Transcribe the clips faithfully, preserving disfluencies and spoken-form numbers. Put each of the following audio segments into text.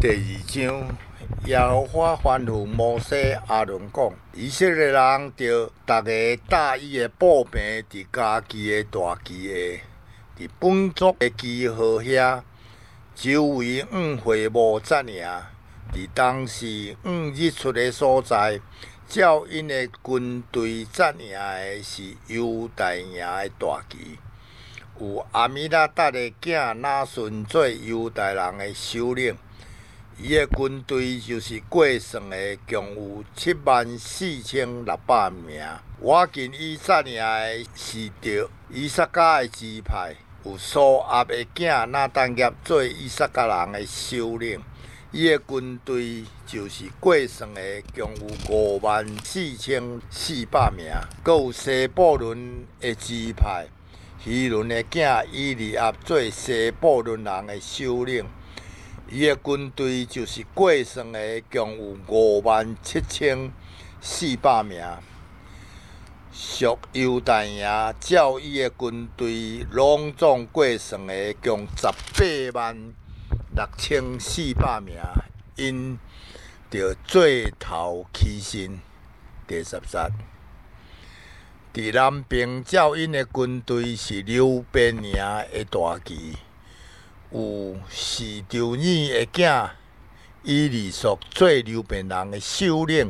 第二章，耶和华吩咐摩西亚伦讲：以色列人着逐个搭伊的布棚伫家己的大旗下，伫本族的记号遐，周围五会幕扎营。伫当时五日出的所在，照因的军队扎营的是犹大营的大旗。有阿米拉达的囝拿顺做犹大人的首领。伊的军队就是过算的，共有七万四千六百名。我见伊扎营的是着以撒迦的支派，有苏亚的囝拿但业做以撒迦人的首领。伊的军队就是过算的，共有五万四千四百名。阁有西布伦的支派，希伦的囝以利亚做西布伦人的首领。伊的军队就是过算的，共有五万七千四百名。属犹大营，照伊的军队拢总过算的，共十八万六千四百名。因着做头起身。第十节，伫南边照因的军队是流便营的大旗。有示丢尔的囝以利索做流便人的首领，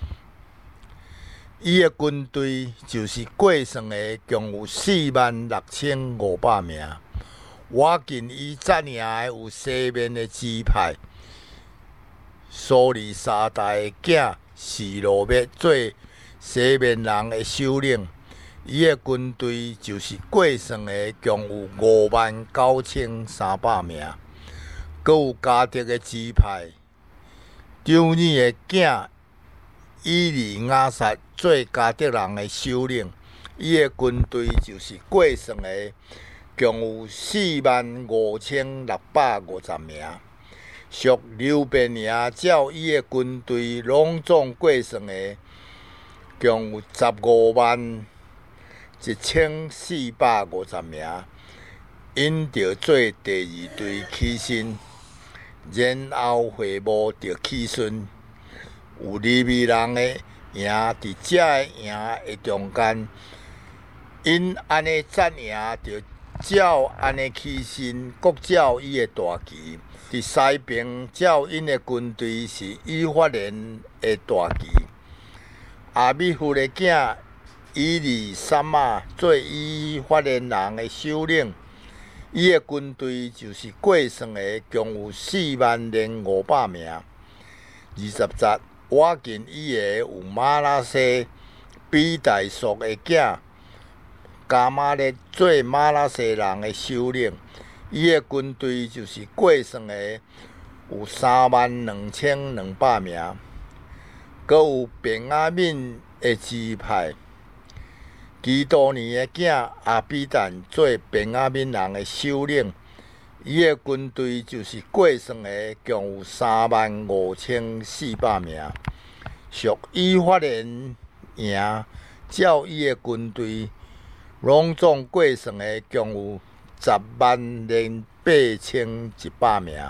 伊的军队就是过算的，共有四万六千五百名。我见伊扎营的有西面的支派，苏利沙大的囝示罗密做西面人的首领。伊的军队就是过算的，共有五万九千三百名。阁有迦得的支派，丢尔的囝以利亚撒做迦得人的首领。伊的军队就是过算的，共有四万五千六百五十名。属流便营，照伊的军队拢总过算的，共有十五万一千四百五十名。因着做第二队起身，然后会幕着起顺。有利未人的营伫遮的营的中间，因安尼扎营着照安尼起身，各照伊的大旗。伫西边照因的军队是以法莲的大旗。阿米弗的囝以利沙玛做以法莲人的首领。伊的军队就是过算的，共有四万零五百名。二十节，我见伊个有马拉西比大属的囝加玛列做马拉西人的首领。伊的军队就是过算的，有三万两千两百名。阁有便雅悯的支派，基多尼的囝阿比但做便雅悯人的首领。伊的军队就是过算的，共有三万五千四百名。属以法莲营，照伊的军队拢总过算的，共有十万零八千一百名。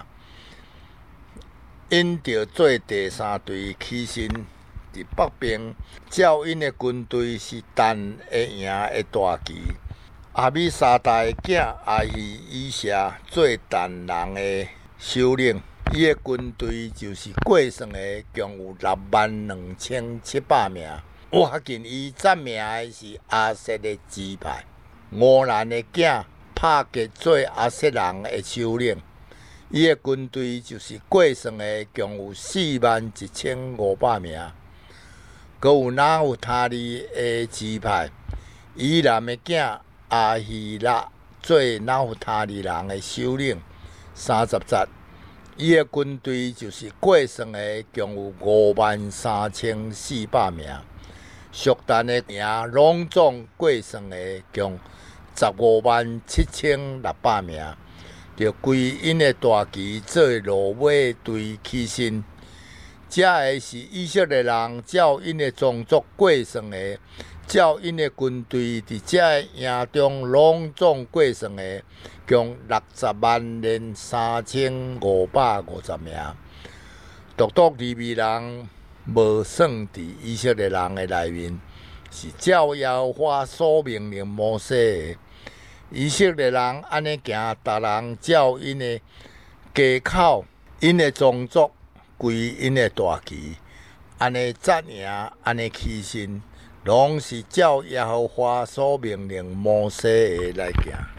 因着做第三队起身。伫北边，照因的军队是但的营的大旗。阿米沙大的囝阿希以舍做但人的首领。伊的军队就是过算的，共有六万两千七百名。我见伊扎名的是阿瑟的支派。乌兰的囝帕吉做阿瑟人的首领。伊的军队就是过算的，共有四万一千五百名。阁有拿有他利的支派，以南的囝阿希拉做拿有他利人的首领。三十节，伊的军队就是过算的，共有五万三千四百名。属但的营拢总过算的，共十五万七千六百名。着归因的大旗做芦苇队起身。 这个是以色列人照因的种族过算的，照因的军队伫这个营中隆重过算的，共六十万零三千五百五十名。独独利未人无算伫以色列人的内面，是照耶和华所命令摩西的。以色列人安尼行，逐人照因的家口、因的宗族、归因的大旗，安尼扎营，安尼起身，拢是照耶和华所命令摩西的来行。